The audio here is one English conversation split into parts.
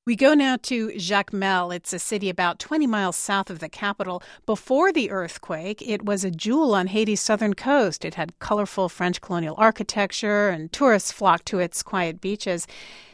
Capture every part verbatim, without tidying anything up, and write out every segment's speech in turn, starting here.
We go now to Jacmel. It's a city about twenty miles south of the capital. Before the earthquake, it was a jewel on Haiti's southern coast. It had colorful French colonial architecture, and tourists flocked to its quiet beaches.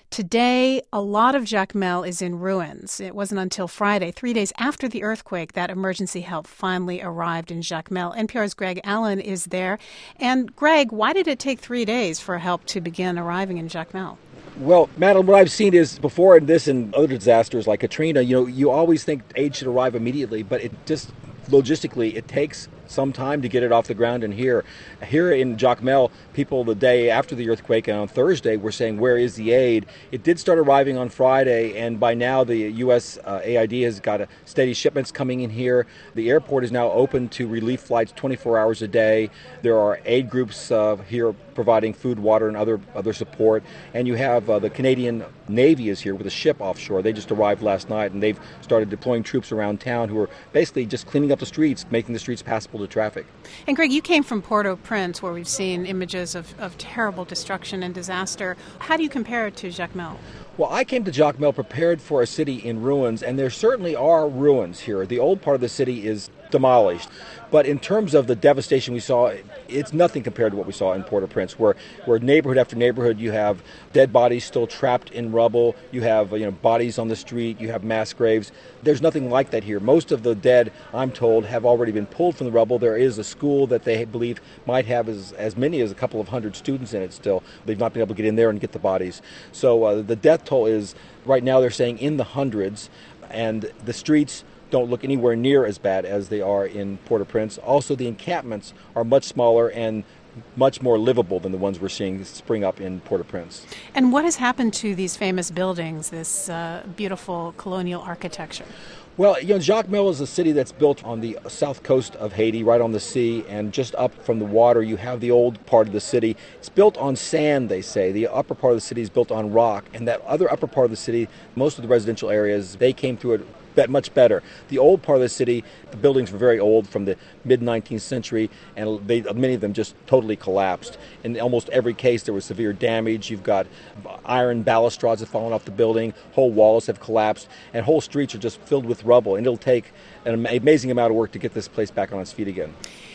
Today, a lot of Jacmel is in ruins. It wasn't until Friday, three days after the earthquake, that emergency help finally arrived in Jacmel. N P R's Greg Allen is there. And Greg, why did it take three days for help to begin arriving in Jacmel? Well, Madeline, what I've seen is before in this and other disasters like Katrina, you know, you always think aid should arrive immediately, but it just logistically, it takes some time to get it off the ground. And here, here in Jacmel, people the day after the earthquake and on Thursday were saying, where is the aid? It did start arriving on Friday, and by now the U S uh, A I D has got a steady shipments coming in here. The airport is now open to relief flights twenty-four hours a day. There are aid groups uh, here providing food, water, and other other support. And you have uh, the Canadian Navy is here with a ship offshore. They just arrived last night, and they've started deploying troops around town who are basically just cleaning up the streets, making the streets passable to traffic. And Greg, you came from Port-au-Prince, where we've seen images of, of terrible destruction and disaster. How do you compare it to Jacmel? Well, I came to Jacmel prepared for a city in ruins, and there certainly are ruins here. The old part of the city is demolished. But in terms of the devastation we saw, it's nothing compared to what we saw in Port-au-Prince, where, where neighborhood after neighborhood, you have dead bodies still trapped in rubble, you have you know bodies on the street, you have mass graves. There's nothing like that here. Most of the dead, I'm told, have already been pulled from the rubble. There is a school that they believe might have as, as many as a couple of hundred students in it still. They've not been able to get in there and get the bodies. So uh, the death toll is, right now they're saying, in the hundreds, and the streets don't look anywhere near as bad as they are in Port-au-Prince. Also, the encampments are much smaller and much more livable than the ones we're seeing spring up in Port-au-Prince. And what has happened to these famous buildings, this uh, beautiful colonial architecture? Well, you know, Jacmel is a city that's built on the south coast of Haiti, right on the sea, and just up from the water you have the old part of the city. It's built on sand, they say. The upper part of the city is built on rock, and that other upper part of the city, most of the residential areas, they came through it much better. The old part of the city, the buildings were very old from the mid-nineteenth century, and they, many of them just totally collapsed. In almost every case, there was severe damage. You've got iron balustrades have fallen off the building, whole walls have collapsed, and whole streets are just filled with rubble, and it'll take an amazing amount of work to get this place back on its feet again.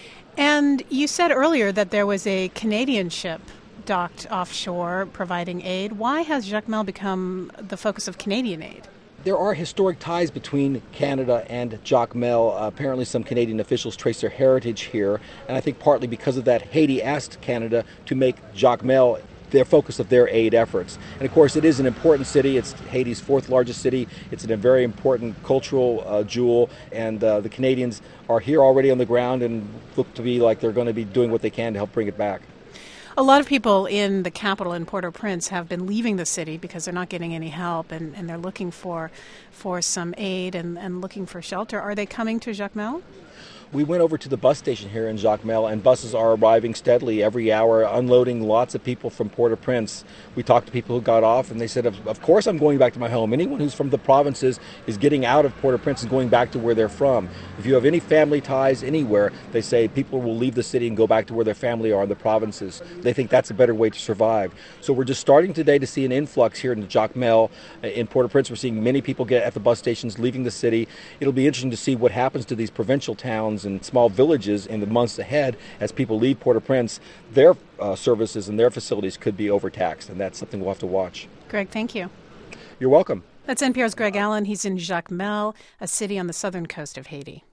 And you said earlier that there was a Canadian ship docked offshore providing aid. Why has Jacmel become the focus of Canadian aid? There are historic ties between Canada and Jacmel. Uh, apparently some Canadian officials trace their heritage here, and I think partly because of that, Haiti asked Canada to make Jacmel their focus of their aid efforts. And of course, it is an important city. It's Haiti's fourth largest city. It's a very important cultural uh, jewel, and uh, the Canadians are here already on the ground and look to be like they're going to be doing what they can to help bring it back. A lot of people in the capital in Port-au-Prince have been leaving the city because they're not getting any help, and, and they're looking for for some aid and, and looking for shelter. Are they coming to Jacmel? We went over to the bus station here in Jacmel, and buses are arriving steadily every hour, unloading lots of people from Port-au-Prince. We talked to people who got off, and they said, of, of course I'm going back to my home. Anyone who's from the provinces is getting out of Port-au-Prince and going back to where they're from. If you have any family ties anywhere, they say people will leave the city and go back to where their family are in the provinces. They think that's a better way to survive. So we're just starting today to see an influx here in Jacmel. In Port-au-Prince, we're seeing many people get at the bus stations, leaving the city. It'll be interesting to see what happens to these provincial towns and small villages in the months ahead as people leave Port-au-Prince. Their uh, services and their facilities could be overtaxed, and that's something we'll have to watch. Greg, thank you. You're welcome. That's N P R's Greg Allen. He's in Jacmel, a city on the southern coast of Haiti.